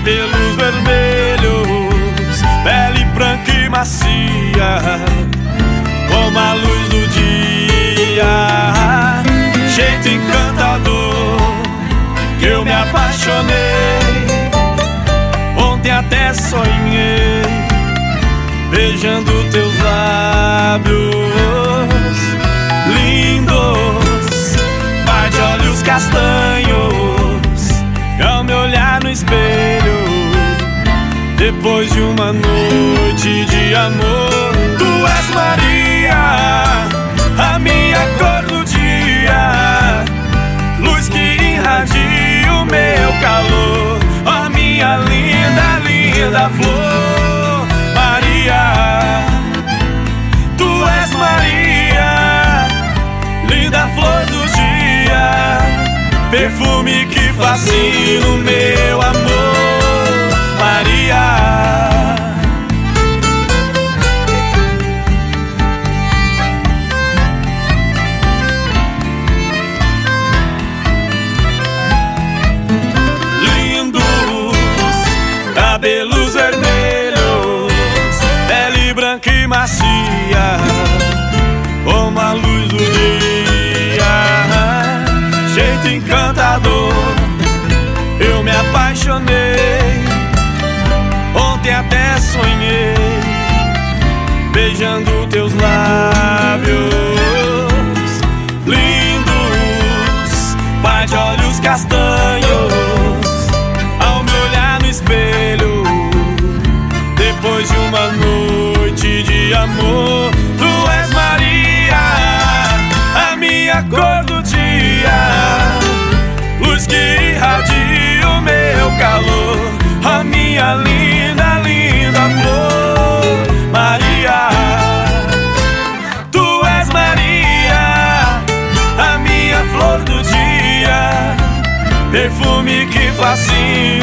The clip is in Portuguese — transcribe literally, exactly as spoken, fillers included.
cabelos vermelhos, pele branca e macia, como a luz do dia, jeito encantador que eu me apaixonei. Ontem até sonhei beijando teus lábios lindos, par de olhos castanhos, ao me olhar no espelho, depois de uma noite de amor. Tu és Maria, a minha cor do dia, luz que irradia o meu calor. Ó minha linda, linda flor, Maria, tu és Maria, linda flor do dia, perfume que fascina o meu amor, Maria. Cabelos vermelhos, pele branca e macia, como a luz do dia, jeito encantador, eu me apaixonei. Ontem até sonhei beijando teus lábios lindos, par de olhos castanhos, ao me olhar no espelho, depois de uma noite de amor. Tu és Maria, a minha cor do dia, luz que irradia o meu calor. A minha linda, linda flor, Maria, tu és Maria, a minha flor do dia, perfume que fascina